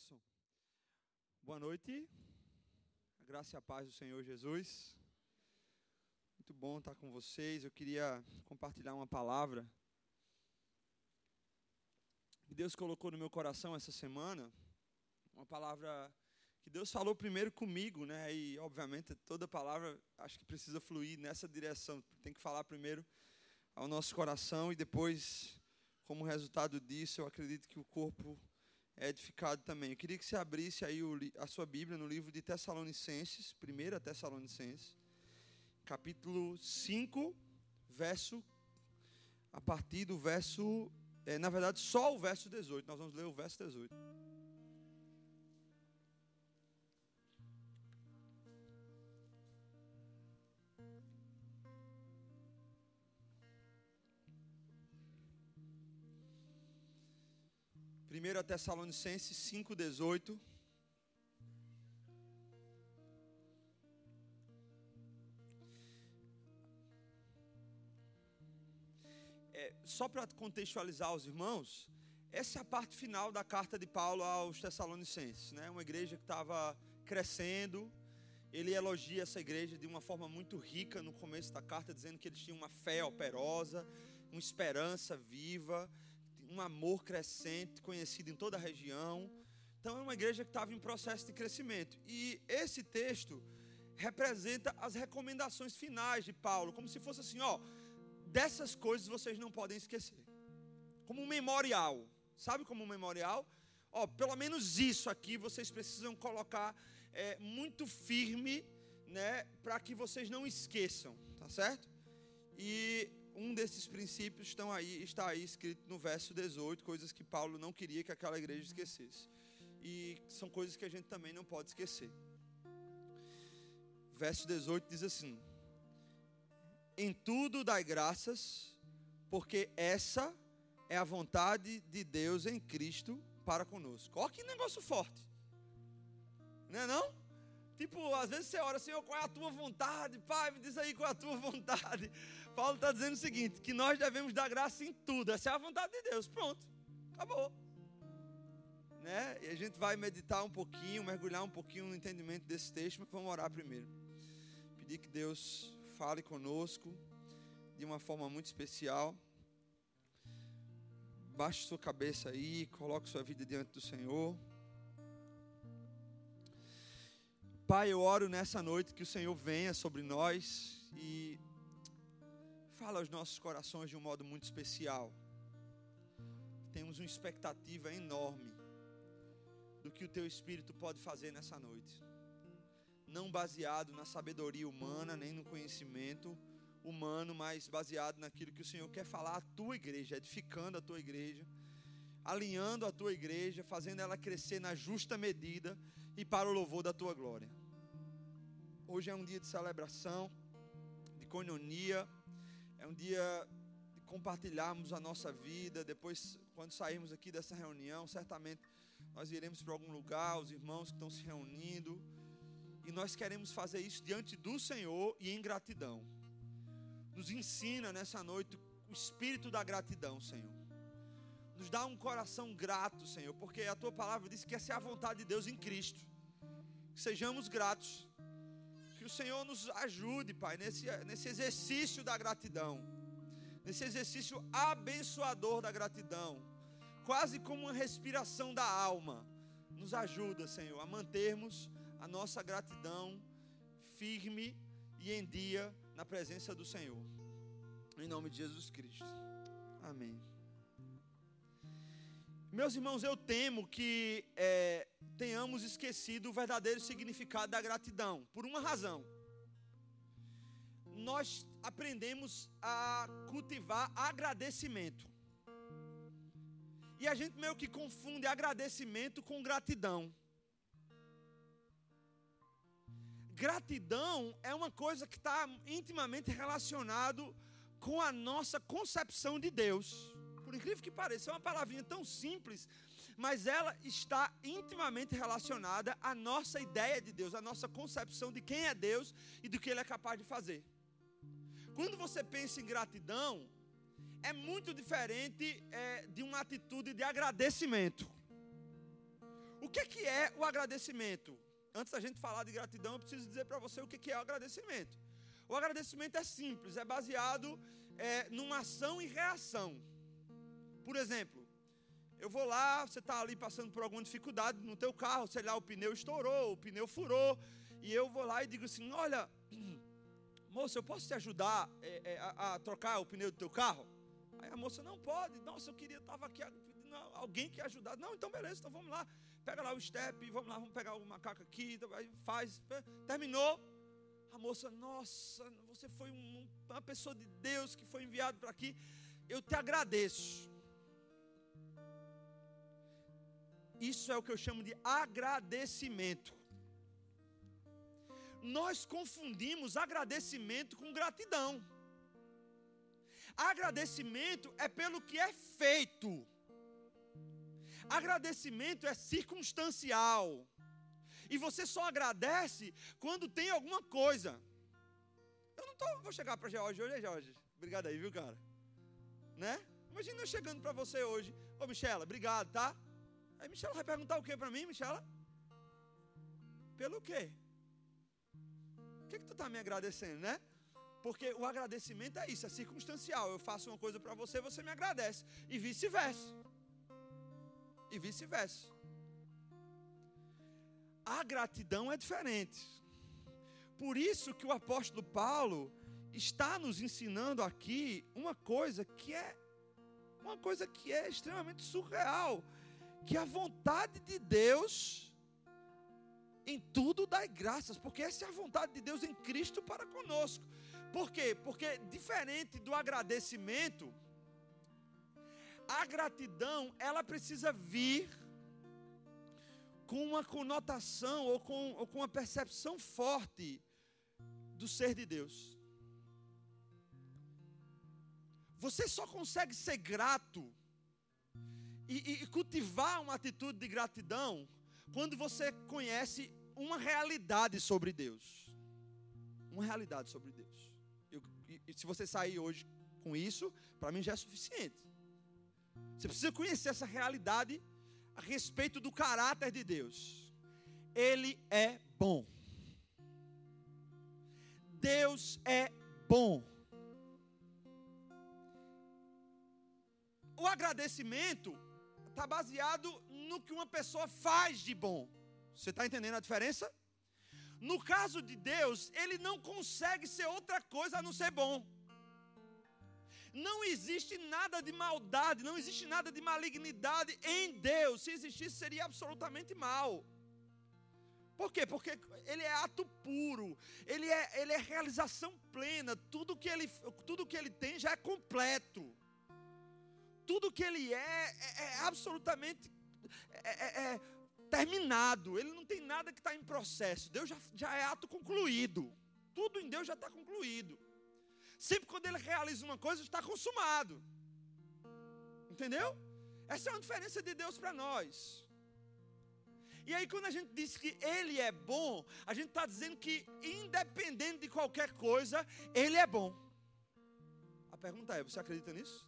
Anderson. Boa noite. A graça e a paz do Senhor Jesus. Muito bom estar com vocês. Eu queria compartilhar uma palavra que Deus colocou no meu coração essa semana. Uma palavra que Deus falou primeiro comigo, né? E, obviamente, toda palavra acho que precisa fluir nessa direção. Tem que falar primeiro ao nosso coração e depois, como resultado disso, eu acredito que o corpo é edificado também. Eu queria que você abrisse aí a sua Bíblia no livro de Tessalonicenses, 1 Tessalonicenses, capítulo 5, a partir do verso, na verdade, só o verso 18. Nós vamos ler o verso 18. Primeiro Tessalonicenses 5:18. Só para contextualizar os irmãos, essa é a parte final da carta de Paulo aos Tessalonicenses, né? Uma igreja que estava crescendo. Ele elogia essa igreja de uma forma muito rica no começo da carta, dizendo que eles tinham uma fé operosa, uma esperança viva, um amor crescente, conhecido em toda a região. Então é uma igreja que estava em processo de crescimento. E esse texto representa as recomendações finais de Paulo, como se fosse assim, dessas coisas vocês não podem esquecer. Como um memorial. Sabe como um memorial? Pelo menos isso aqui vocês precisam colocar muito firme, né, para que vocês não esqueçam, tá certo? E um desses princípios está aí escrito no verso 18, coisas que Paulo não queria que aquela igreja esquecesse. E são coisas que a gente também não pode esquecer. Verso 18 diz assim: em tudo dai graças, porque essa é a vontade de Deus em Cristo para conosco. Olha que negócio forte. Não é não? Tipo, às vezes você ora, Senhor, qual é a tua vontade? Pai, me diz aí qual é a tua vontade. Paulo está dizendo o seguinte, que nós devemos dar graça em tudo. Essa é a vontade de Deus. Pronto, acabou. Né? E a gente vai meditar um pouquinho, mergulhar um pouquinho no entendimento desse texto, mas vamos orar primeiro. Pedir que Deus fale conosco de uma forma muito especial. Baixe sua cabeça aí, coloque sua vida diante do Senhor. Pai, eu oro nessa noite que o Senhor venha sobre nós e fala aos nossos corações de um modo muito especial. Temos uma expectativa enorme do que o Teu Espírito pode fazer nessa noite. Não baseado na sabedoria humana, nem no conhecimento humano, mas baseado naquilo que o Senhor quer falar à Tua igreja, edificando a Tua igreja, alinhando a Tua igreja, fazendo ela crescer na justa medida e para o louvor da Tua glória. Hoje é um dia de celebração, de coinonia, é um dia de compartilharmos a nossa vida. Depois, quando sairmos aqui dessa reunião, certamente nós iremos para algum lugar, os irmãos que estão se reunindo, e nós queremos fazer isso diante do Senhor e em gratidão. Nos ensina nessa noite o espírito da gratidão, Senhor. Nos dá um coração grato, Senhor, porque a Tua palavra diz que essa é a vontade de Deus em Cristo. Que sejamos gratos. Que o Senhor nos ajude, Pai, nesse exercício da gratidão. Nesse exercício abençoador da gratidão. Quase como uma respiração da alma. Nos ajuda, Senhor, a mantermos a nossa gratidão firme e em dia na presença do Senhor. Em nome de Jesus Cristo. Amém. Meus irmãos, eu temo que tenhamos esquecido o verdadeiro significado da gratidão, por uma razão. Nós aprendemos a cultivar agradecimento. E a gente meio que confunde agradecimento com gratidão. Gratidão é uma coisa que está intimamente relacionado com a nossa concepção de Deus. Por incrível que pareça, é uma palavrinha tão simples, mas ela está intimamente relacionada à nossa ideia de Deus, à nossa concepção de quem é Deus e do que Ele é capaz de fazer. Quando você pensa em gratidão, é muito diferente de uma atitude de agradecimento. O que é o agradecimento? Antes da gente falar de gratidão, eu preciso dizer para você o que é o agradecimento. O agradecimento é simples, é baseado numa ação e reação. Por exemplo, eu vou lá, você está ali passando por alguma dificuldade no teu carro, sei lá, o pneu estourou, o pneu furou, e eu vou lá e digo assim, olha, moça, eu posso te ajudar a trocar o pneu do teu carro? Aí a moça, não pode, nossa, eu queria, estava aqui, alguém que ajudar. Não, então beleza, então vamos lá, pega lá o step, vamos lá, vamos pegar o macaco aqui, faz, terminou. A moça, nossa, você foi uma pessoa de Deus que foi enviado para aqui, eu te agradeço. Isso é o que eu chamo de agradecimento. Nós confundimos agradecimento com gratidão. Agradecimento é pelo que é feito. Agradecimento é circunstancial. E você só agradece quando tem alguma coisa. Eu não vou chegar para George hoje, George? Obrigado aí, viu, cara? Né? Imagina eu chegando para você hoje. Ô, Michela, obrigado, tá? Aí Michela vai perguntar o que para mim, Michela? Pelo quê? O que tu está me agradecendo, né? Porque o agradecimento é isso, é circunstancial. Eu faço uma coisa para você, você me agradece. E vice-versa. E vice-versa. A gratidão é diferente. Por isso que o apóstolo Paulo está nos ensinando aqui uma coisa que é extremamente surreal. Que a vontade de Deus em tudo dá graças, porque essa é a vontade de Deus em Cristo para conosco. Por quê? Porque diferente do agradecimento, a gratidão, ela precisa vir com uma conotação ou com uma percepção forte do ser de Deus. Você só consegue ser grato e cultivar uma atitude de gratidão quando você conhece uma realidade sobre Deus. Uma realidade sobre Deus. E se você sair hoje com isso, para mim já é suficiente. Você precisa conhecer essa realidade a respeito do caráter de Deus. Ele é bom. Deus é bom. O agradecimento está baseado no que uma pessoa faz de bom. Você está entendendo a diferença? No caso de Deus, Ele não consegue ser outra coisa a não ser bom. Não existe nada de maldade, não existe nada de malignidade em Deus. Se existisse, seria absolutamente mal. Por quê? Porque Ele é ato puro, Ele é realização plena. Tudo que Ele tem já é completo. Tudo que Ele é absolutamente terminado. Ele não tem nada que está em processo. Deus já é ato concluído. Tudo em Deus já está concluído. Sempre quando Ele realiza uma coisa, está consumado. Entendeu? Essa é uma diferença de Deus para nós. E aí quando a gente diz que Ele é bom, a gente está dizendo que independente de qualquer coisa, Ele é bom. A pergunta é, você acredita nisso?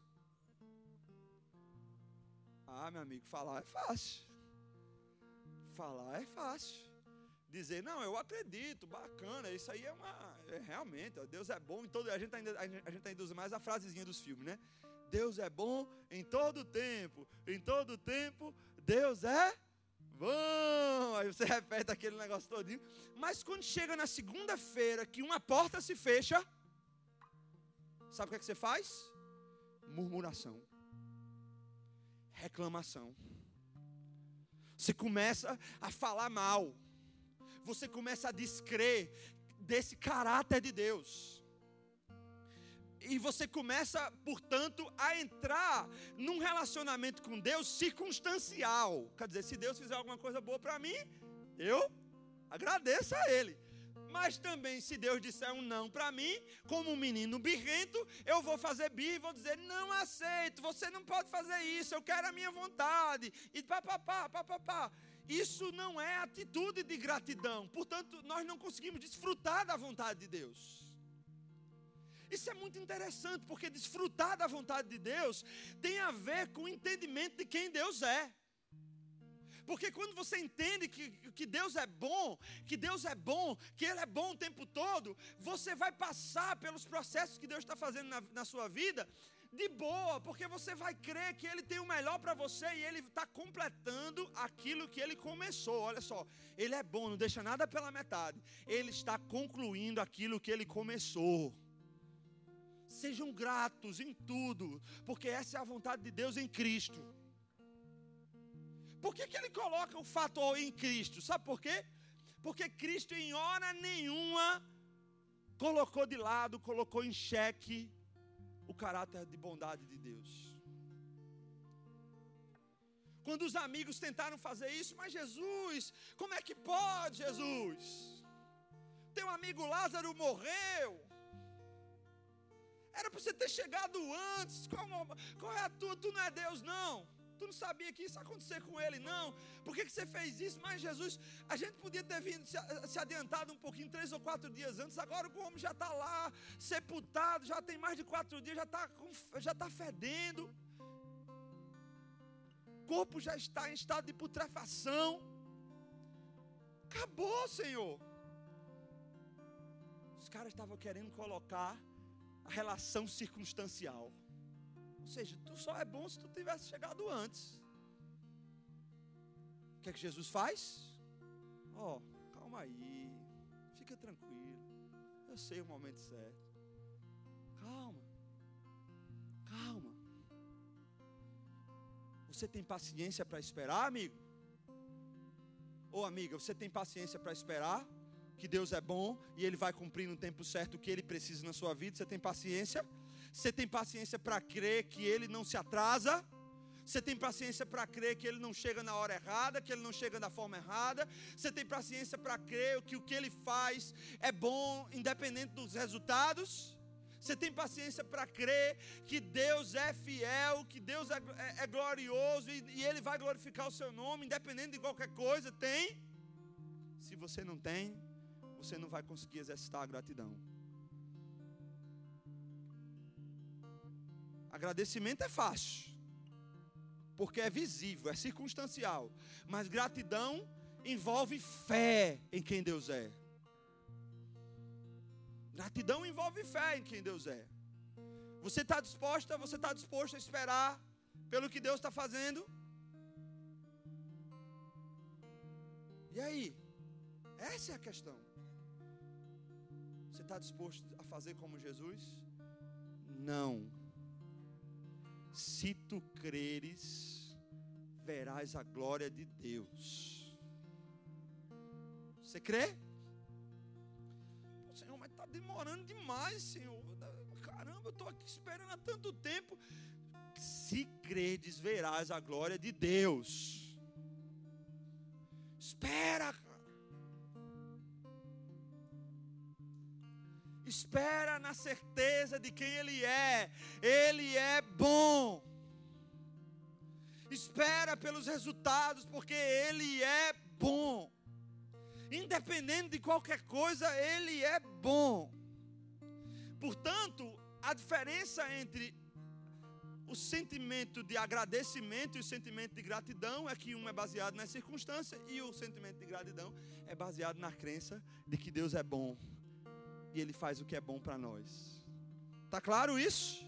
Ah, meu amigo, falar é fácil. Falar é fácil. Dizer, não, eu acredito, bacana, isso aí realmente, Deus é bom em todo. A gente ainda usa mais a frasezinha dos filmes, né? Deus é bom em todo tempo. Em todo tempo, Deus é bom. Aí você repete aquele negócio todinho. Mas quando chega na segunda-feira que uma porta se fecha, sabe o que é que você faz? Murmuração. Reclamação. Você começa a falar mal. Você começa a descrer desse caráter de Deus. E você começa, portanto, a entrar num relacionamento com Deus circunstancial. Quer dizer, se Deus fizer alguma coisa boa para mim, eu agradeço a Ele. Mas também, se Deus disser um não para mim, como um menino birrento, eu vou fazer birra e vou dizer, não aceito, você não pode fazer isso, eu quero a minha vontade. E papapá. Isso não é atitude de gratidão. Portanto, nós não conseguimos desfrutar da vontade de Deus. Isso é muito interessante, porque desfrutar da vontade de Deus tem a ver com o entendimento de quem Deus é. Porque quando você entende que Deus é bom, que Ele é bom o tempo todo, você vai passar pelos processos que Deus está fazendo na sua vida de boa, porque você vai crer que Ele tem o melhor para você e Ele está completando aquilo que Ele começou. Olha só, Ele é bom, não deixa nada pela metade. Ele está concluindo aquilo que Ele começou. Sejam gratos em tudo, porque essa é a vontade de Deus em Cristo. Por que Ele coloca o fator em Cristo? Sabe por quê? Porque Cristo em hora nenhuma colocou de lado, colocou em xeque o caráter de bondade de Deus. Quando os amigos tentaram fazer isso, mas Jesus, como é que pode, Jesus? Teu amigo Lázaro morreu. Era para você ter chegado antes. Qual é a tua? Tu não é Deus, não. Tu não sabia que isso ia acontecer com ele, não. Por que você fez isso? Mas Jesus, a gente podia ter vindo se adiantado um pouquinho, 3 ou 4 dias antes. Agora o homem já está lá, sepultado, já tem mais de 4 dias, já está fedendo. O corpo já está em estado de putrefação. Acabou, Senhor. Os caras estavam querendo colocar a relação circunstancial. Ou seja, tu só é bom se tu tivesse chegado antes. O que é que Jesus faz? Calma aí, fica tranquilo, eu sei o momento certo. Calma. Você tem paciência para esperar, amigo? Ou amiga, você tem paciência para esperar que Deus é bom e Ele vai cumprir no tempo certo o que Ele precisa na sua vida? Você tem paciência? Você tem paciência para crer que Ele não se atrasa? Você tem paciência para crer que Ele não chega na hora errada, que Ele não chega da forma errada? Você tem paciência para crer que o que Ele faz é bom, independente dos resultados? Você tem paciência para crer que Deus é fiel, que Deus é glorioso e Ele vai glorificar o seu nome, independente de qualquer coisa? Tem? Se você não tem, você não vai conseguir exercitar a gratidão. Agradecimento é fácil, porque é visível, é circunstancial. Mas gratidão envolve fé em quem Deus é. Gratidão envolve fé em quem Deus é. Você está disposto a esperar pelo que Deus está fazendo? E aí? Essa é a questão. Você está disposto a fazer como Jesus? Não. Se tu creres, verás a glória de Deus. Você crê? Senhor, mas está demorando demais, Senhor. Caramba, eu estou aqui esperando há tanto tempo. Se creres, verás a glória de Deus. Espera, cara. Espera na certeza de quem Ele é. Ele é bom. Espera pelos resultados, porque Ele é bom. Independente de qualquer coisa, Ele é bom. Portanto, a diferença entre o sentimento de agradecimento e o sentimento de gratidão é que um é baseado nas circunstâncias e o sentimento de gratidão é baseado na crença de que Deus é bom e Ele faz o que é bom para nós. Está claro isso?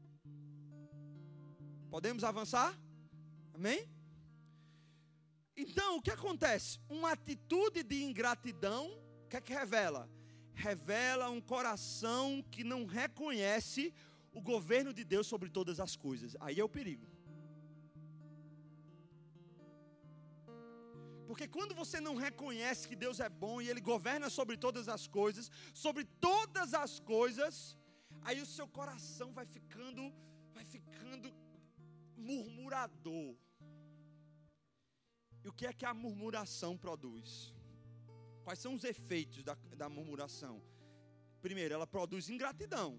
Podemos avançar? Amém? Então, o que acontece? Uma atitude de ingratidão, o que é que revela? Revela um coração que não reconhece o governo de Deus sobre todas as coisas. Aí é o perigo. Porque quando você não reconhece que Deus é bom e Ele governa sobre todas as coisas, aí o seu coração vai ficando murmurador. E o que é que a murmuração produz? Quais são os efeitos da murmuração? Primeiro, ela produz ingratidão.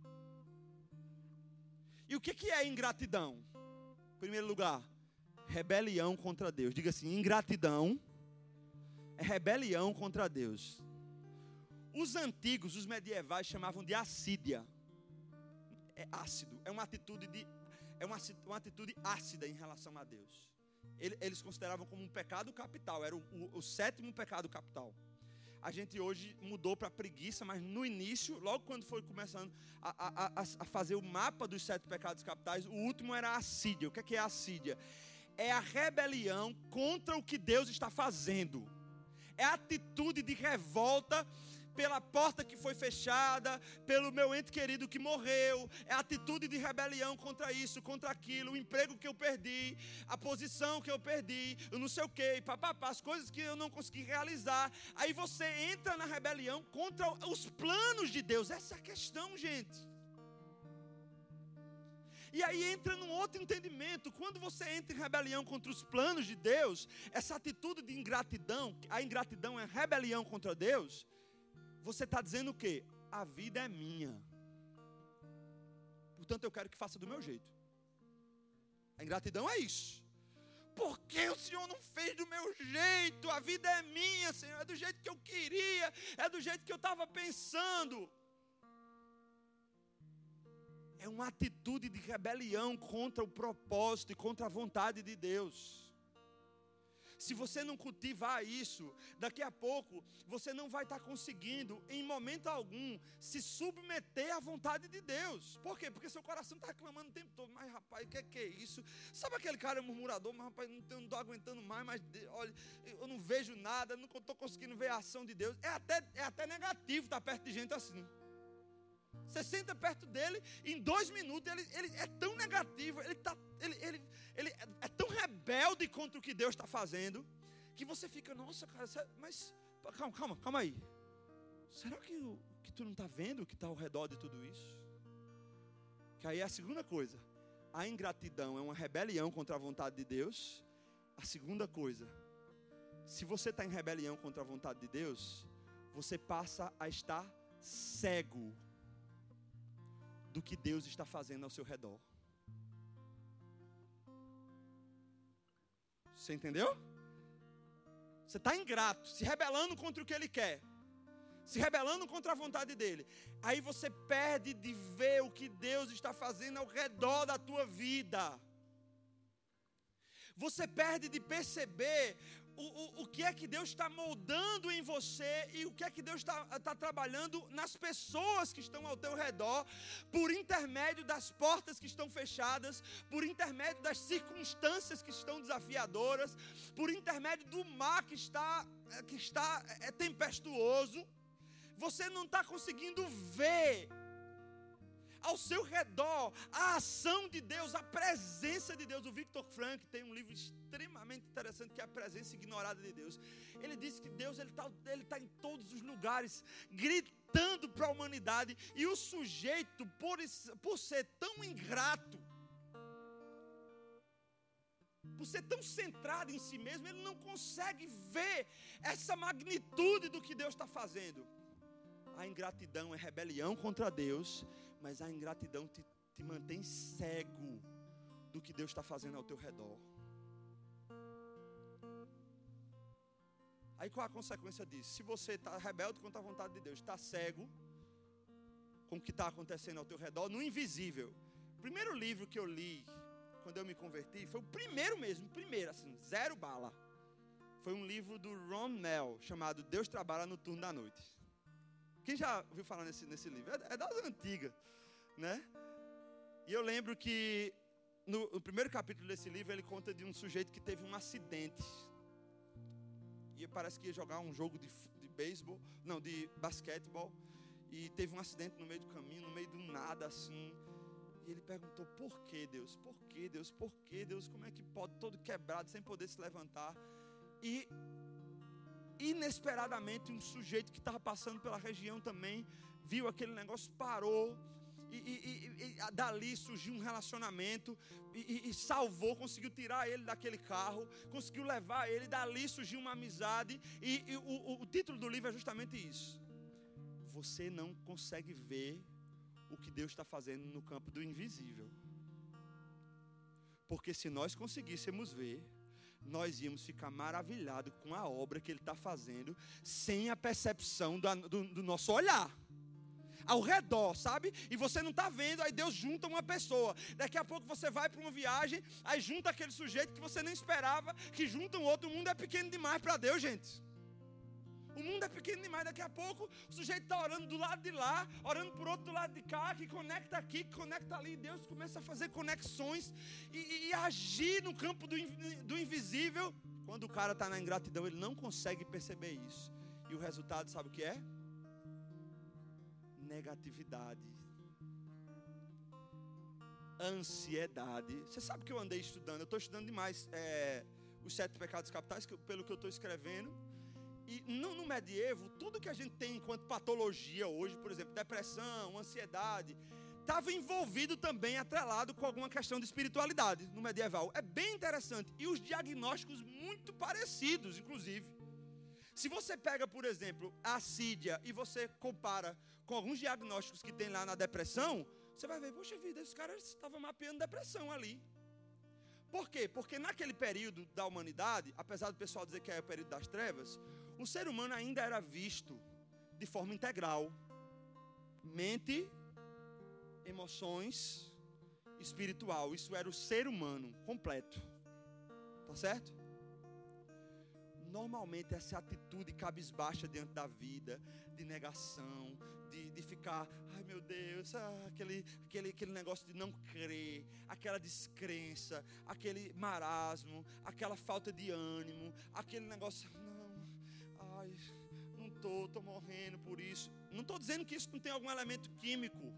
E o que é ingratidão? Em primeiro lugar, rebelião contra Deus. Diga assim, ingratidão é rebelião contra Deus. Os antigos, os medievais, chamavam de assídia. É ácido, é uma atitude ácida em relação a Deus. eles consideravam como um pecado capital, era o sétimo pecado capital. A gente hoje mudou para preguiça, mas no início, logo quando foi começando a fazer o mapa dos 7 pecados capitais, o último era a assídia. O que é a assídia? É a rebelião contra o que Deus está fazendo. É a atitude de revolta pela porta que foi fechada, pelo meu ente querido que morreu. É a atitude de rebelião contra isso, contra aquilo, o emprego que eu perdi, a posição que eu perdi, eu não sei o que, papapá, as coisas que eu não consegui realizar. Aí você entra na rebelião contra os planos de Deus. Essa é a questão, gente. E aí entra num outro entendimento. Quando você entra em rebelião contra os planos de Deus, essa atitude de ingratidão, a ingratidão é rebelião contra Deus. Você está dizendo o quê? A vida é minha. Portanto, eu quero que faça do meu jeito. A ingratidão é isso. Por que o Senhor não fez do meu jeito? A vida é minha, Senhor. É do jeito que eu queria. É do jeito que eu estava pensando. É uma atitude de rebelião contra o propósito e contra a vontade de Deus. Se você não cultivar isso, daqui a pouco você não vai estar conseguindo, em momento algum, se submeter à vontade de Deus. Por quê? Porque seu coração está reclamando o tempo todo. Mas rapaz, o que é isso? Sabe aquele cara murmurador? Mas rapaz, não estou aguentando mais, mas olha, eu não vejo nada, não estou conseguindo ver a ação de Deus. É até negativo estar perto de gente assim. Você senta perto dele, em 2 minutos ele é tão negativo, ele é tão rebelde contra o que Deus está fazendo, que você fica, nossa cara, mas calma aí. Será que tu não está vendo o que está ao redor de tudo isso? Que aí é a segunda coisa. A ingratidão é uma rebelião contra a vontade de Deus. A segunda coisa, se você está em rebelião contra a vontade de Deus, você passa a estar cego do que Deus está fazendo ao seu redor. Você entendeu? Você está ingrato, se rebelando contra o que Ele quer, se rebelando contra a vontade dEle. Aí você perde de ver o que Deus está fazendo ao redor da tua vida. Você perde de perceber o que é que Deus está moldando em você e o que é que Deus está trabalhando nas pessoas que estão ao teu redor, por intermédio das portas que estão fechadas, por intermédio das circunstâncias que estão desafiadoras, por intermédio do mar que está tempestuoso. Você não está conseguindo ver ao seu redor a ação de Deus, a presença de Deus. O Viktor Frankl tem um livro extremamente interessante, que é A Presença Ignorada de Deus. Ele diz que Deus ele tá em todos os lugares, gritando para a humanidade, e o sujeito, por ser tão ingrato, por ser tão centrado em si mesmo, ele não consegue ver essa magnitude do que Deus está fazendo. A ingratidão é rebelião contra Deus, mas a ingratidão te mantém cego do que Deus está fazendo ao teu redor. Aí qual a consequência disso? Se você está rebelde contra a vontade de Deus, está cego com o que está acontecendo ao teu redor, no invisível. O primeiro livro que eu li quando eu me converti, foi o primeiro mesmo, assim, 0 bala. Foi um livro do Ron Neal, chamado Deus Trabalha no Turno da Noite. Quem já ouviu falar nesse livro? É das antigas, né? E eu lembro que no primeiro capítulo desse livro, ele conta de um sujeito que teve um acidente. E parece que ia jogar um jogo de beisebol, não, de basquetebol. E teve um acidente no meio do caminho, no meio do nada, assim. E ele perguntou, por que Deus? Por que Deus? Por que Deus? Como é que pode? Todo quebrado, sem poder se levantar. E inesperadamente, um sujeito que estava passando pela região também, viu aquele negócio, parou. E dali surgiu um relacionamento e salvou, conseguiu tirar ele daquele carro, conseguiu levar ele, dali surgiu uma amizade. E o título do livro é justamente isso. Você não consegue ver o que Deus está fazendo no campo do invisível. Porque se nós conseguíssemos ver, nós íamos ficar maravilhados com a obra que Ele está fazendo, sem a percepção do nosso olhar. ao redor, sabe? E você não está vendo, aí Deus junta uma pessoa. Daqui a pouco você vai para uma viagem, aí junta aquele sujeito que você nem esperava, que junta um outro. O mundo é pequeno demais para Deus, gente. O mundo é pequeno demais. Daqui a pouco o sujeito está orando do lado de lá, orando por outro do lado de cá, que conecta aqui, que conecta ali. Deus começa a fazer conexões e agir no campo do invisível. Quando o cara está na ingratidão, ele não consegue perceber isso. E o resultado, sabe o que é? Negatividade, ansiedade. Você sabe que eu andei estudando, eu estou estudando demais os 7 pecados capitais, pelo que eu estou escrevendo. E no medievo, tudo que a gente tem enquanto patologia hoje, por exemplo, depressão, ansiedade, estava envolvido também, atrelado com alguma questão de espiritualidade no medieval. É bem interessante. E os diagnósticos muito parecidos, inclusive. Se você pega, por exemplo, a assídia e você compara com alguns diagnósticos que tem lá na depressão, você vai ver, poxa vida, esses caras estavam mapeando depressão ali. Por quê? Porque naquele período da humanidade, apesar do pessoal dizer que é o período das trevas, o ser humano ainda era visto de forma integral. Mente, emoções, espiritual. Isso era o ser humano completo. Tá certo? Normalmente essa atitude cabisbaixa diante da vida, de negação, de ficar, ai meu Deus, aquele negócio de não crer, aquela descrença, aquele marasmo, aquela falta de ânimo, aquele negócio, não, ai, não estou morrendo por isso. Não estou dizendo que isso não tem algum elemento químico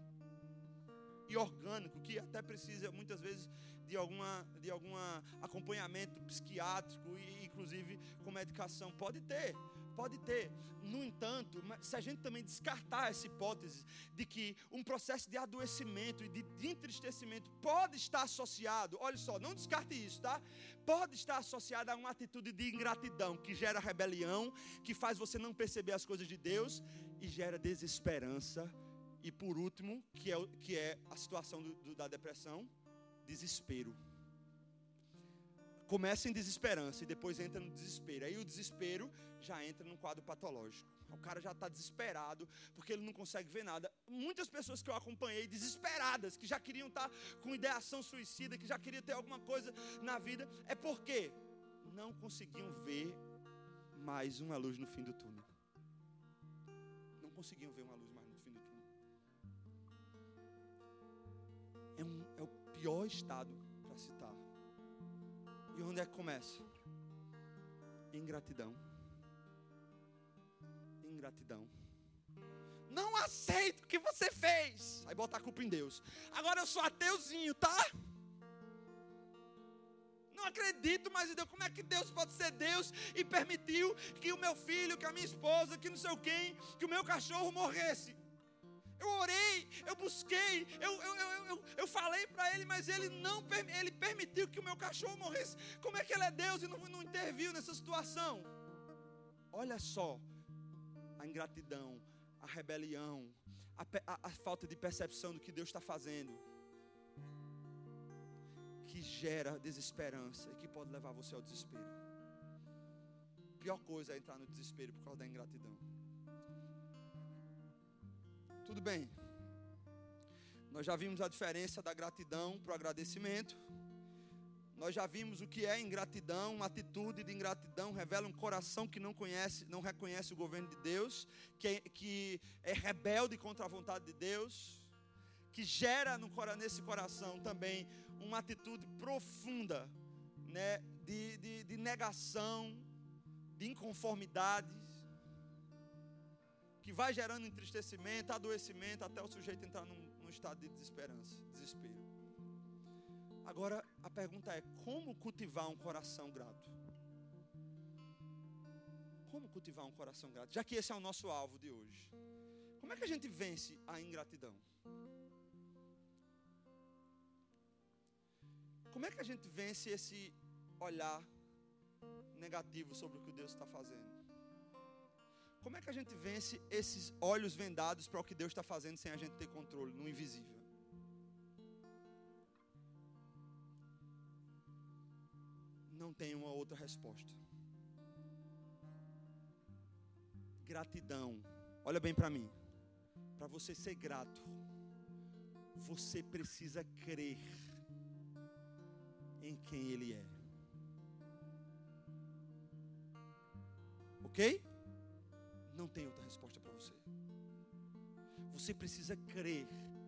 e orgânico, que até precisa muitas vezes de algum acompanhamento psiquiátrico e inclusive com medicação. Pode ter. No entanto, se a gente também descartar essa hipótese de que um processo de adoecimento e de entristecimento pode estar associado, olha só, não descarte isso, tá? Pode estar associado a uma atitude de ingratidão que gera rebelião, que faz você não perceber as coisas de Deus e gera desesperança. E por último, que é a situação da depressão, desespero. Começa em desesperança e depois entra no desespero. Aí o desespero já entra num quadro patológico. O cara já está desesperado porque ele não consegue ver nada. Muitas pessoas que eu acompanhei desesperadas, que já queriam estar com ideação suicida, que já queriam ter alguma coisa na vida, é porque não conseguiam ver mais uma luz no fim do túnel. Não conseguiam ver uma luz mais no fim do túnel. É o pior estado para citar. E onde é que começa? Ingratidão. Não aceito o que você fez. Aí bota a culpa em Deus. Agora eu sou ateuzinho, tá? Não acredito mais em Deus. Como é que Deus pode ser Deus e permitiu que o meu filho, que a minha esposa, que não sei quem, que o meu cachorro morresse? Eu orei, eu busquei, eu falei para ele, mas ele permitiu que o meu cachorro morresse. Como é que ele é Deus e não interviu nessa situação? Olha só, a ingratidão, a rebelião, a falta de percepção do que Deus está fazendo, que gera desesperança e que pode levar você ao desespero. A pior coisa é entrar no desespero por causa da ingratidão. Tudo bem, nós já vimos a diferença da gratidão para o agradecimento. Nós já vimos o que é ingratidão. Uma atitude de ingratidão revela um coração que não reconhece o governo de Deus, que é rebelde contra a vontade de Deus, que gera nesse coração também uma atitude profunda, né, de negação, de inconformidades, que vai gerando entristecimento, adoecimento, até o sujeito entrar num estado de desespero. Agora, a pergunta é, como cultivar um coração grato? Como cultivar um coração grato? Já que esse é o nosso alvo de hoje. Como é que a gente vence a ingratidão? Como é que a gente vence esse olhar negativo sobre o que Deus está fazendo? Como é que a gente vence esses olhos vendados para o que Deus está fazendo sem a gente ter controle, no invisível? Não tem uma outra resposta. Gratidão. Olha bem para mim, para você ser grato, você precisa crer em quem Ele é. Ok? Não tem outra resposta para você. Você precisa crer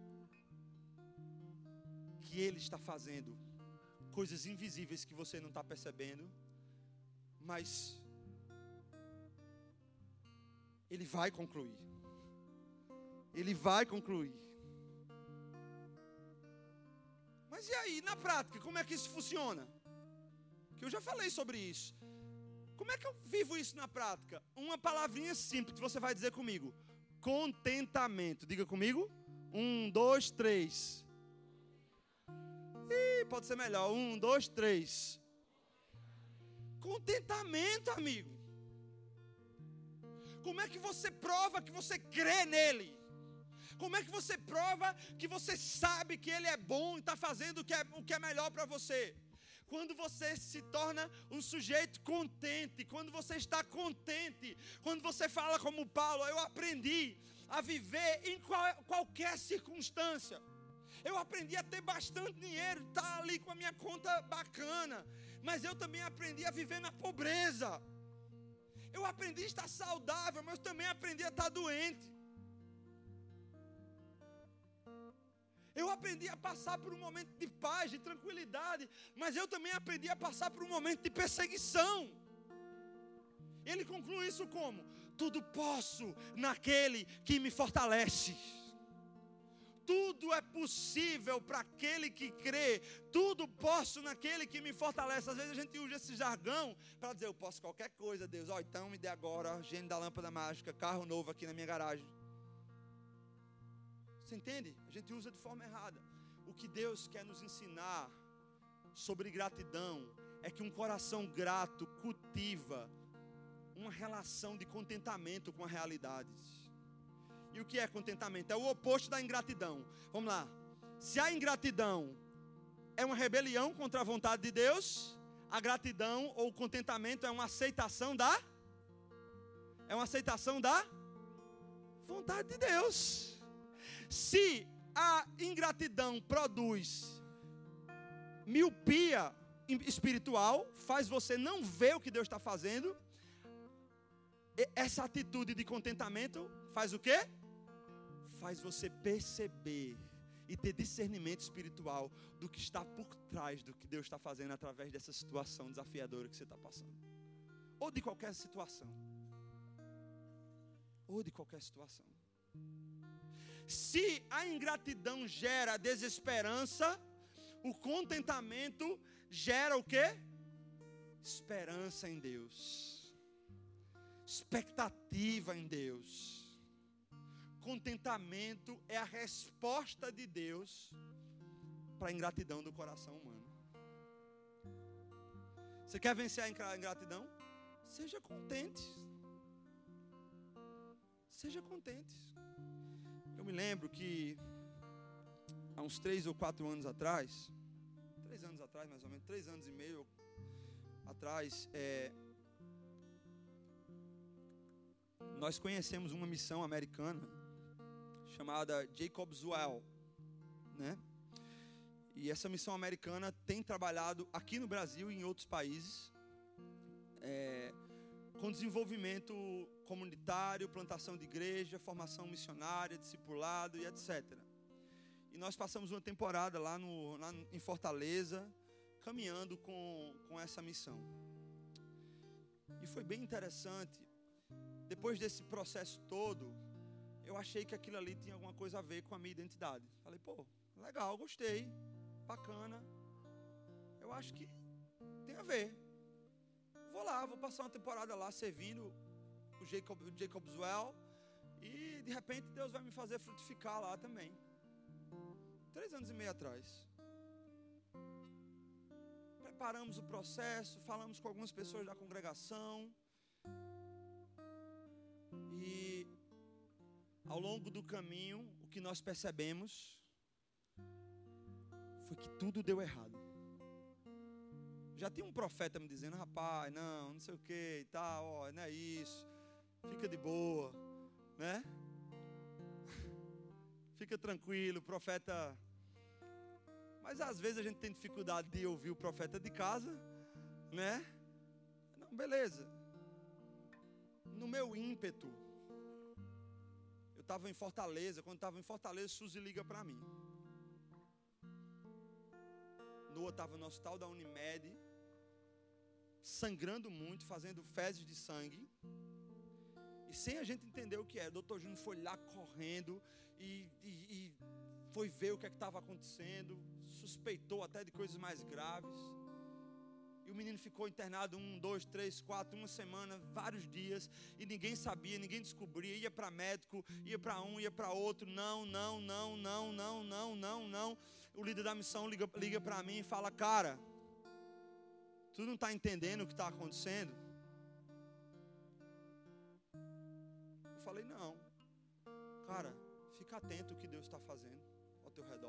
que Ele está fazendo coisas invisíveis que você não está percebendo, mas Ele vai concluir. Ele vai concluir. Mas e aí, na prática, como é que isso funciona? Que eu já falei sobre isso. Como é que eu vivo isso na prática? Uma palavrinha simples que você vai dizer comigo: contentamento. Diga comigo. 1, 2, 3. Pode ser melhor. 1, 2, 3. Contentamento, amigo. Como é que você prova que você crê nele? Como é que você prova que você sabe que Ele é bom e está fazendo o que é melhor para você? Quando você se torna um sujeito contente, quando você está contente, quando você fala como Paulo: eu aprendi a viver em qualquer circunstância. Eu aprendi a ter bastante dinheiro, estar ali com a minha conta bacana, mas eu também aprendi a viver na pobreza. Eu aprendi a estar saudável, mas também aprendi a estar doente. Eu aprendi a passar por um momento de paz, de tranquilidade, mas eu também aprendi a passar por um momento de perseguição. Ele conclui isso como: tudo posso naquele que me fortalece. Tudo é possível para aquele que crê. Tudo posso naquele que me fortalece. Às vezes a gente usa esse jargão para dizer: eu posso qualquer coisa, Deus. Então me dê agora, gênio da lâmpada mágica, carro novo aqui na minha garagem. Você entende? A gente usa de forma errada. O que Deus quer nos ensinar sobre gratidão é que um coração grato cultiva uma relação de contentamento com a realidade. E o que é contentamento? É o oposto da ingratidão. Vamos lá. Se a ingratidão é uma rebelião contra a vontade de Deus, a gratidão ou o contentamento é uma aceitação da vontade de Deus. Se a ingratidão produz miopia espiritual, faz você não ver o que Deus está fazendo, essa atitude de contentamento faz o quê? Faz você perceber e ter discernimento espiritual do que está por trás do que Deus está fazendo através dessa situação desafiadora que você está passando. Ou de qualquer situação. Se a ingratidão gera desesperança, o contentamento gera o quê? Esperança em Deus. Expectativa em Deus. Contentamento é a resposta de Deus para a ingratidão do coração humano. Você quer vencer a ingratidão? Seja contente. Seja contente. Eu me lembro que há uns 3 ou 4 anos atrás, 3 anos atrás mais ou menos, 3 anos e meio atrás, nós conhecemos uma missão americana chamada Jacob's Well, né? E essa missão americana tem trabalhado aqui no Brasil e em outros países com desenvolvimento comunitário, plantação de igreja, formação missionária, discipulado e etc. E nós passamos uma temporada lá em Fortaleza, caminhando com essa missão. E foi bem interessante. Depois desse processo todo, eu achei que aquilo ali tinha alguma coisa a ver com a minha identidade. Falei: pô, legal, gostei, bacana. Eu acho que tem a ver. Vou lá, vou passar uma temporada lá servindo o Jacob's Well. E de repente Deus vai me fazer frutificar lá também. 3 anos e meio atrás. Preparamos o processo, falamos com algumas pessoas da congregação. E ao longo do caminho, o que nós percebemos foi que tudo deu errado. Já tinha um profeta me dizendo: rapaz, não sei o que e tal, não é isso, fica de boa, né? fica tranquilo, profeta. Mas às vezes a gente tem dificuldade de ouvir o profeta de casa, né? Não, beleza. No meu ímpeto, eu estava em Fortaleza. Quando estava em Fortaleza, Suzy liga para mim. Noah estava no hospital da Unimed, sangrando muito, fazendo fezes de sangue. E sem a gente entender o que era, o doutor Júnior foi lá correndo e foi ver o que estava acontecendo, suspeitou até de coisas mais graves. E o menino ficou internado 1, 2, 3, 4, uma semana, vários dias, e ninguém sabia, ninguém descobria, ia para médico, ia para um, ia para outro, não. O líder da missão liga para mim e fala: cara, tu não está entendendo o que está acontecendo? Eu falei: não. Cara, fica atento ao que Deus está fazendo ao teu redor.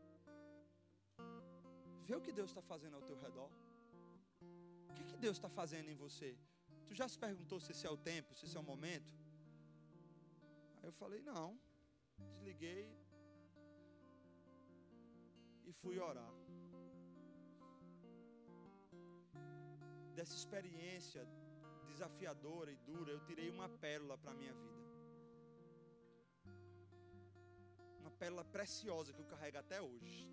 Vê o que Deus está fazendo ao teu redor. O que Deus está fazendo em você? Tu já se perguntou se esse é o tempo, se esse é o momento? Aí eu falei: não. Desliguei e fui orar. Dessa experiência desafiadora e dura, eu tirei uma pérola para a minha vida. Uma pérola preciosa que eu carrego até hoje.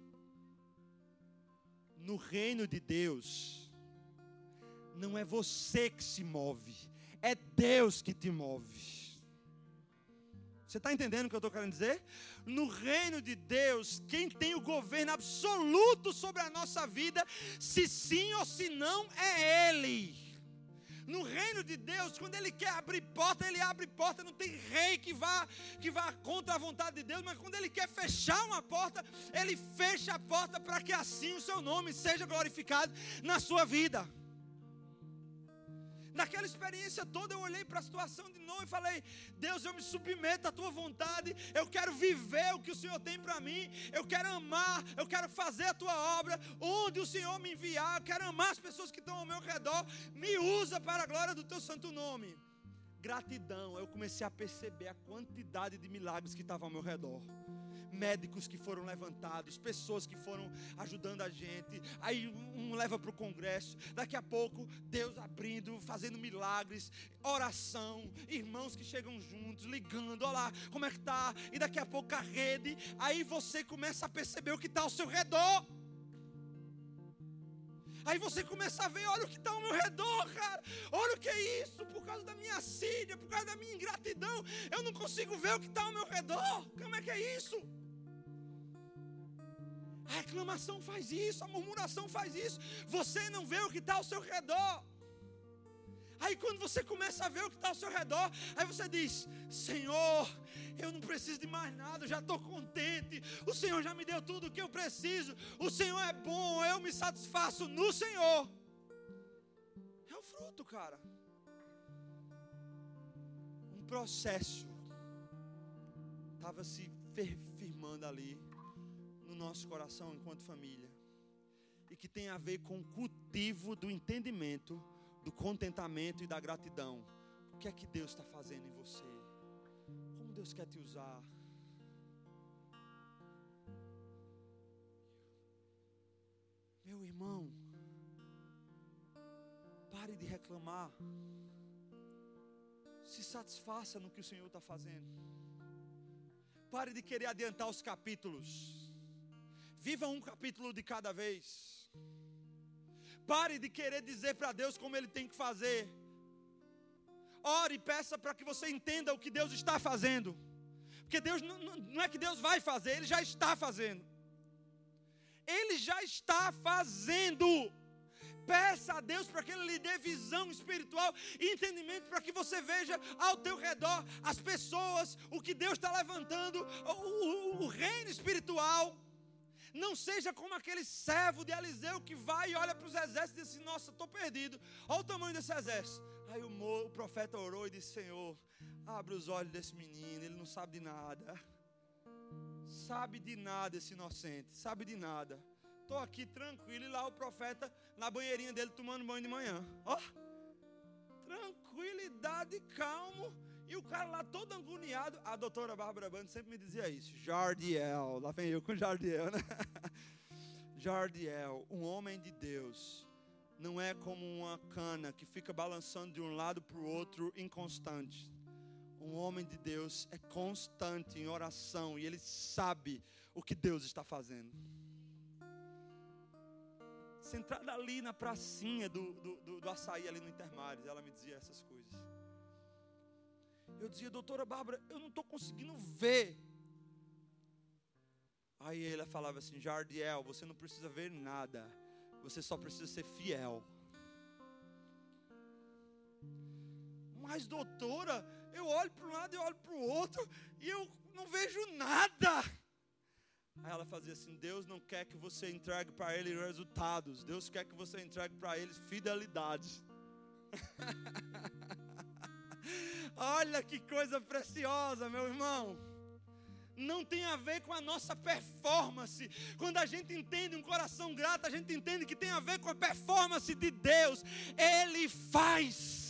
No reino de Deus, não é você que se move, é Deus que te move. Você está entendendo o que eu estou querendo dizer? No reino de Deus, quem tem o governo absoluto sobre a nossa vida, se sim ou se não, é Ele. No reino de Deus, quando Ele quer abrir porta, Ele abre porta. Não tem rei que vá contra a vontade de Deus. Mas quando Ele quer fechar uma porta, Ele fecha a porta para que assim o seu nome seja glorificado na sua vida. Naquela experiência toda eu olhei para a situação de Noé e falei: Deus, eu me submeto à tua vontade, eu quero viver o que o Senhor tem para mim, eu quero amar, eu quero fazer a tua obra, onde o Senhor me enviar, eu quero amar as pessoas que estão ao meu redor, me usa para a glória do teu santo nome. Gratidão. Eu comecei a perceber a quantidade de milagres que estavam ao meu redor. Médicos que foram levantados, pessoas que foram ajudando a gente. Aí um leva para o congresso, daqui a pouco Deus abrindo, fazendo milagres, oração, irmãos que chegam juntos, ligando: olá, como é que tá? E daqui a pouco a rede. Aí você começa a perceber o que está ao seu redor. Aí você começa a ver: olha o que está ao meu redor, cara. Olha o que é isso. Por causa da minha sídia, por causa da minha ingratidão, eu não consigo ver o que está ao meu redor. Como é que é isso? A reclamação faz isso, a murmuração faz isso. Você não vê o que está ao seu redor. Aí quando você começa a ver o que está ao seu redor, aí você diz: Senhor, eu não preciso de mais nada, eu já estou contente. O Senhor já me deu tudo o que eu preciso. O Senhor é bom, eu me satisfaço no Senhor. É o fruto, cara. Um processo estava se firmando ali no nosso coração enquanto família, e que tem a ver com o cultivo do entendimento, do contentamento e da gratidão. O que é que Deus está fazendo em você? Como Deus quer te usar? Meu irmão, pare de reclamar. Se satisfaça no que o Senhor está fazendo. Pare de querer adiantar os capítulos. Viva um capítulo de cada vez. Pare de querer dizer para Deus como Ele tem que fazer. Ore e peça para que você entenda o que Deus está fazendo. Porque Deus não é que Deus vai fazer, Ele já está fazendo. Ele já está fazendo. Peça a Deus para que Ele lhe dê visão espiritual e entendimento, para que você veja ao teu redor as pessoas, o que Deus está levantando, o reino espiritual. Não seja como aquele servo de Eliseu que vai e olha para os exércitos e diz assim: nossa, estou perdido, olha o tamanho desse exército. Aí o profeta orou e disse: Senhor, abre os olhos desse menino, ele não sabe de nada. Sabe de nada esse inocente, sabe de nada. Estou aqui tranquilo, e lá o profeta na banheirinha dele tomando banho de manhã. Ó, tranquilidade, calmo. E o cara lá todo agoniado, a doutora Bárbara Bando sempre me dizia isso, Jardiel, lá vem eu com Jardiel, né? Jardiel, um homem de Deus, não é como uma cana que fica balançando de um lado para o outro inconstante. Um homem de Deus é constante em oração e ele sabe o que Deus está fazendo. Sentada ali na pracinha do açaí ali no Intermares, ela me dizia essas coisas. Eu dizia, doutora Bárbara, eu não estou conseguindo ver. Aí ela falava assim, Jardiel, você não precisa ver nada, você só precisa ser fiel. Mas doutora, eu olho para um lado e olho para o outro e eu não vejo nada. Aí ela fazia assim, Deus não quer que você entregue para Ele resultados, Deus quer que você entregue para Ele fidelidades. Olha que coisa preciosa, meu irmão. Não tem a ver com a nossa performance. Quando a gente entende um coração grato, a gente entende que tem a ver com a performance de Deus. Ele faz.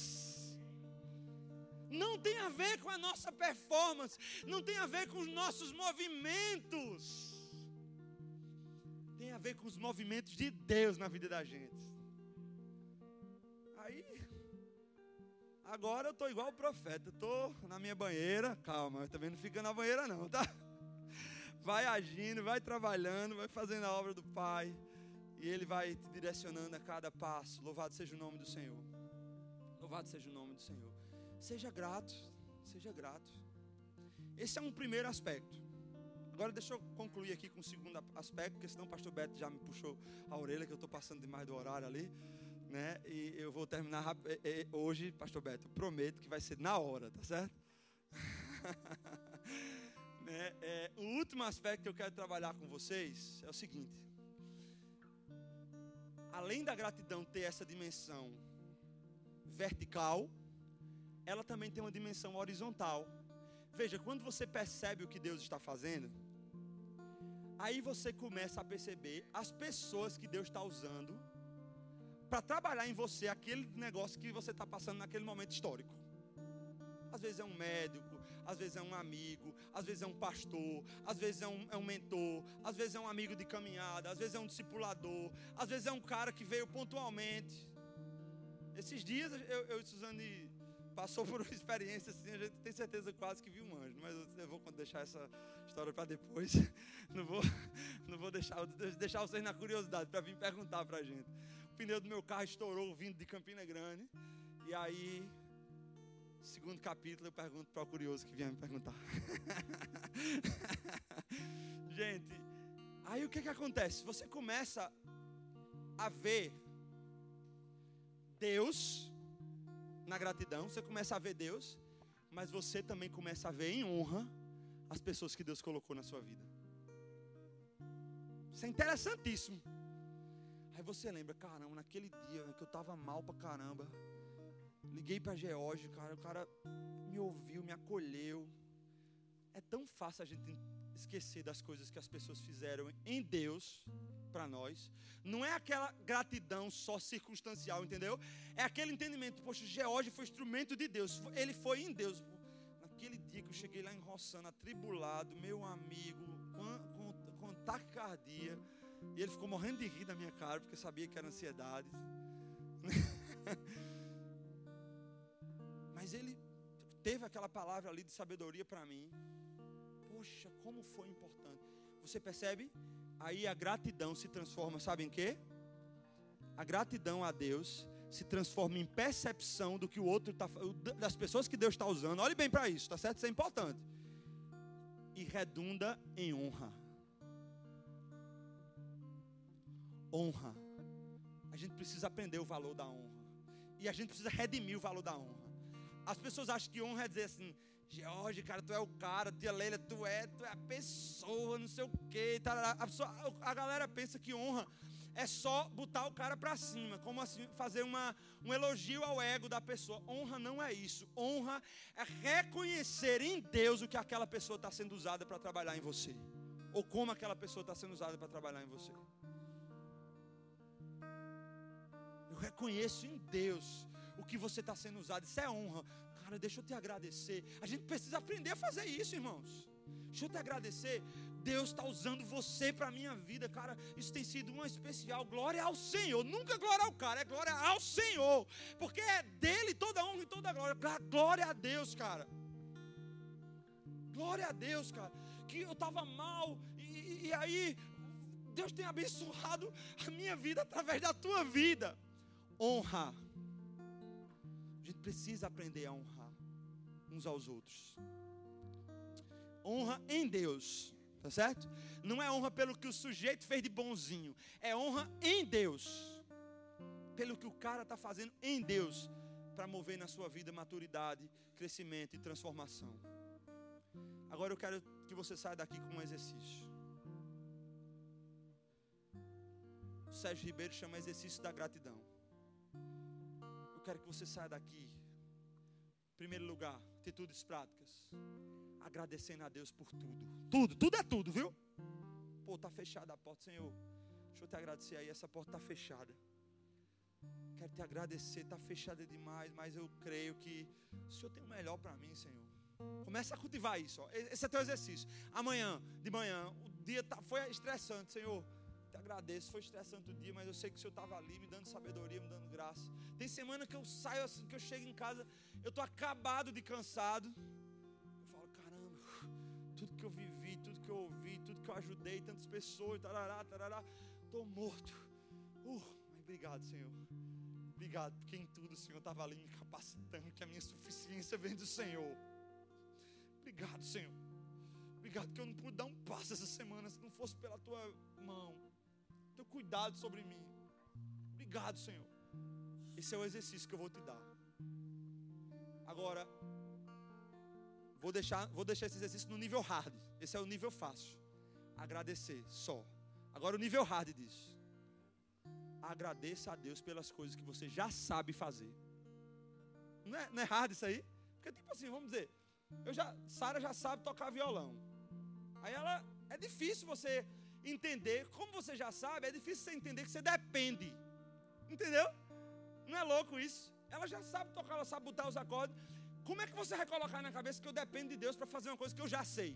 Não tem a ver com a nossa performance, não tem a ver com os nossos movimentos. Tem a ver com os movimentos de Deus na vida da gente. Aí, agora eu estou igual o profeta, estou na minha banheira, calma, também não fica na banheira não, tá? Vai agindo, vai trabalhando, vai fazendo a obra do Pai, e Ele vai te direcionando a cada passo. Louvado seja o nome do Senhor. Louvado seja o nome do Senhor. Seja grato, seja grato. Esse é um primeiro aspecto. Agora deixa eu concluir aqui com o segundo aspecto, porque senão o pastor Beto já me puxou a orelha, que eu estou passando demais do horário ali, né? E eu vou terminar hoje, pastor Beto, eu prometo que vai ser na hora, tá certo? Né? O último aspecto que eu quero trabalhar com vocês é o seguinte. Além da gratidão ter essa dimensão vertical, ela também tem uma dimensão horizontal. Veja, quando você percebe o que Deus está fazendo, aí você começa a perceber as pessoas que Deus está usando para trabalhar em você aquele negócio que você está passando naquele momento histórico. Às vezes é um médico, às vezes é um amigo, às vezes é um pastor, às vezes é um mentor, às vezes é um amigo de caminhada, às vezes é um discipulador, às vezes é um cara que veio pontualmente. Esses dias eu e Suzane passou por uma experiência assim, a gente tem certeza quase que viu um anjo, mas eu vou deixar essa história para depois. Não vou deixar vocês na curiosidade para vir perguntar para a gente. O pneu do meu carro estourou vindo de Campina Grande, e aí, segundo capítulo, eu pergunto para o curioso que vinha me perguntar. Gente, aí o que acontece? Você começa a ver Deus na gratidão, você começa a ver Deus, mas você também começa a ver em honra as pessoas que Deus colocou na sua vida. Isso é interessantíssimo. Aí você lembra, caramba, naquele dia que eu estava mal pra caramba, liguei pra George, cara, o cara me ouviu, me acolheu. É tão fácil a gente esquecer das coisas que as pessoas fizeram em Deus para nós. Não é aquela gratidão só circunstancial, entendeu? É aquele entendimento, poxa, George foi instrumento de Deus, ele foi em Deus. Naquele dia que eu cheguei lá em Roçana, atribulado, meu amigo, com taquicardia, e ele ficou morrendo de rir da minha cara, porque sabia que era ansiedade. Mas ele teve aquela palavra ali de sabedoria para mim. Poxa, como foi importante. Você percebe? Aí a gratidão se transforma, sabe em quê? A gratidão a Deus se transforma em percepção do que o outro está, das pessoas que Deus está usando. Olhe bem para isso, tá certo? Isso é importante. E redunda em honra. Honra. A gente precisa aprender o valor da honra. E a gente precisa redimir o valor da honra. As pessoas acham que honra é dizer assim, George, cara, tu é o cara, tia Leila, tu é a pessoa, não sei o quê. A galera pensa que honra é só botar o cara para cima, como assim fazer um elogio ao ego da pessoa. Honra não é isso. Honra é reconhecer em Deus o que aquela pessoa está sendo usada para trabalhar em você, ou como aquela pessoa está sendo usada para trabalhar em você. Eu reconheço em Deus o que você está sendo usado. Isso é honra. Cara, Cara, deixa eu te agradecer. A gente precisa aprender a fazer isso, irmãos. Deixa eu te agradecer. Deus está usando você para a minha vida, cara. Isso tem sido uma especial. Glória ao Senhor. Nunca glória ao cara, é glória ao Senhor. Porque é dele toda honra e toda glória. Glória a Deus, cara. Glória a Deus, cara. Que eu estava mal e aí Deus tem abençoado a minha vida através da tua vida. Honra. A gente precisa aprender a honrar uns aos outros. Honra em Deus, tá certo? Não é honra pelo que o sujeito fez de bonzinho, é honra em Deus, pelo que o cara está fazendo em Deus, para mover na sua vida maturidade, crescimento e transformação. Agora eu quero que você saia daqui com um exercício. O Sérgio Ribeiro chama exercício da gratidão. Eu quero que você saia daqui, em primeiro lugar, atitudes práticas, agradecendo a Deus por tudo. Tudo é tudo, viu? Pô, tá fechada a porta, Senhor. Deixa eu te agradecer aí, essa porta tá fechada. Quero te agradecer, tá fechada demais, mas eu creio que o Senhor tem o melhor para mim, Senhor. Começa a cultivar isso, ó. Esse é teu exercício. Amanhã, de manhã, o dia foi estressante, Senhor. Te agradeço, foi estressante o dia, mas eu sei que o Senhor estava ali me dando sabedoria, me dando graça. Tem semana que eu saio assim, que eu chego em casa, eu estou acabado de cansado. Tudo que eu vivi, tudo que eu ouvi, tudo que eu ajudei, tantas pessoas, tarará, estou morto. Mas obrigado, Senhor. Obrigado, porque em tudo o Senhor estava ali me capacitando, que a minha suficiência vem do Senhor. Obrigado, Senhor. Obrigado que eu não pude dar um passo essa semana se não fosse pela tua mão, teu cuidado sobre mim. Obrigado, Senhor. Esse é o exercício que eu vou te dar. Agora, vou deixar esse exercício no nível hard. Esse é o nível fácil. Agradecer, só. Agora o nível hard diz: agradeça a Deus pelas coisas que você já sabe fazer. Não é hard isso aí? Porque tipo assim, vamos dizer, Sara já sabe tocar violão. Aí é difícil você entender, como você já sabe, é difícil você entender que você depende. Entendeu? Não é louco isso? Ela já sabe tocar, ela sabe botar os acordes. Como é que você vai colocar na cabeça que eu dependo de Deus para fazer uma coisa que eu já sei?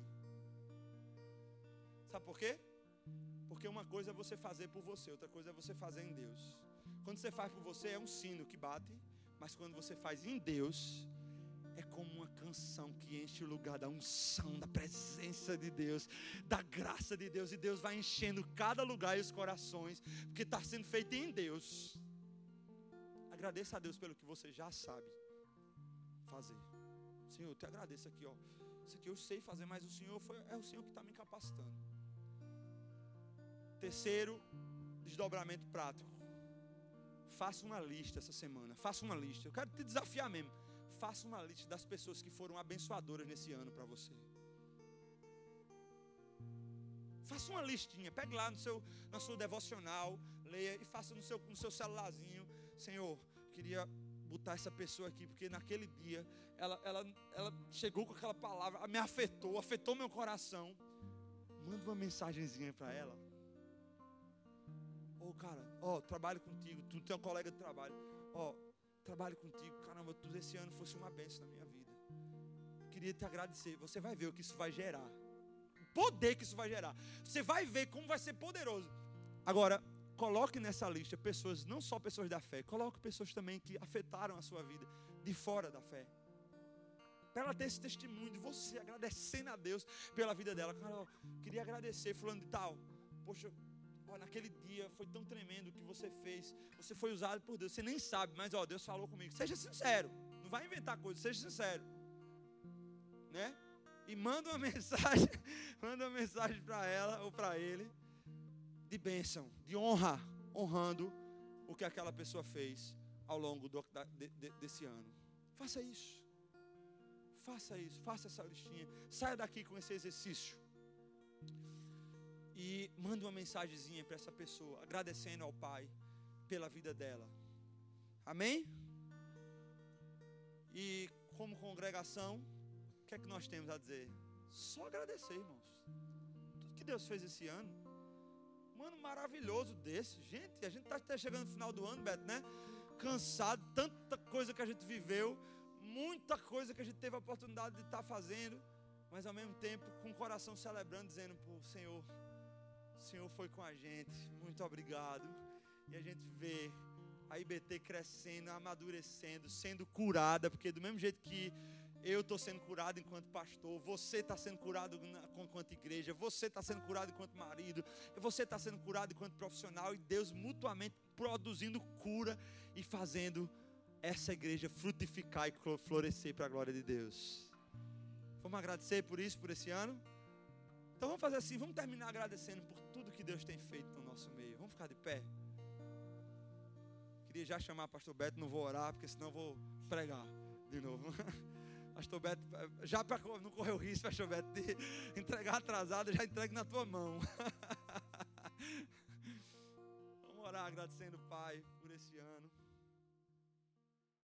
Sabe por quê? Porque uma coisa é você fazer por você, outra coisa é você fazer em Deus. Quando você faz por você é um sino que bate, mas quando você faz em Deus, é como uma canção que enche o lugar da unção, da presença de Deus, da graça de Deus, e Deus vai enchendo cada lugar e os corações, porque está sendo feito em Deus. Agradeça a Deus pelo que você já sabe fazer. Senhor, eu te agradeço aqui, ó. Isso aqui eu sei fazer, mas o Senhor é o Senhor que está me capacitando. Terceiro, desdobramento prático. Faça uma lista essa semana. Faça uma lista. Eu quero te desafiar mesmo. Faça uma lista das pessoas que foram abençoadoras nesse ano para você. Faça uma listinha. Pegue lá na sua devocional, leia e faça no seu celularzinho. Senhor, queria botar essa pessoa aqui, porque naquele dia ela chegou com aquela palavra, me afetou meu coração. Manda uma mensagenzinha para ela. Cara, trabalho contigo, tu tem um colega de trabalho, trabalho contigo, caramba, tu esse ano fosse uma bênção na minha vida. Queria te agradecer. Você vai ver o que isso vai gerar, o poder que isso vai gerar. Você vai ver como vai ser poderoso. Agora, coloque nessa lista pessoas, não só pessoas da fé, coloque pessoas também que afetaram a sua vida de fora da fé, para ela ter esse testemunho de você agradecendo a Deus pela vida dela. Cara, queria agradecer fulano de tal. Poxa, naquele dia foi tão tremendo o que você fez. Você foi usado por Deus, você nem sabe, mas Deus falou comigo. Seja sincero, não vai inventar coisa, seja sincero, né? E manda uma mensagem para ela ou para ele, de bênção, de honra, honrando o que aquela pessoa fez ao longo desse ano. Faça isso, faça essa listinha. Saia daqui com esse exercício e manda uma mensagenzinha para essa pessoa, agradecendo ao Pai pela vida dela. Amém? E como congregação, o que é que nós temos a dizer? Só agradecer, irmãos. Tudo que Deus fez esse ano, um ano maravilhoso desse. Gente, a gente está chegando no final do ano, Beto, né? Cansado, tanta coisa que a gente viveu, muita coisa que a gente teve a oportunidade de estar fazendo, mas ao mesmo tempo com o coração celebrando, dizendo para o Senhor foi com a gente, muito obrigado. E a gente vê a IBT crescendo, amadurecendo, sendo curada, porque do mesmo jeito que eu estou sendo curado enquanto pastor, você está sendo curado enquanto igreja, você está sendo curado enquanto marido, você está sendo curado enquanto profissional, e Deus mutuamente produzindo cura e fazendo essa igreja frutificar e florescer para a glória de Deus. Vamos agradecer por isso, por esse ano? Então vamos fazer assim, vamos terminar agradecendo por tudo que Deus tem feito no nosso meio. Vamos ficar de pé? Queria já chamar o pastor Beto, não vou orar, porque senão eu vou pregar de novo. Pastor Beto, já para não correr o risco, pastor Beto, de entregar atrasado, já entregue na tua mão. Vamos orar agradecendo, Pai, por esse ano.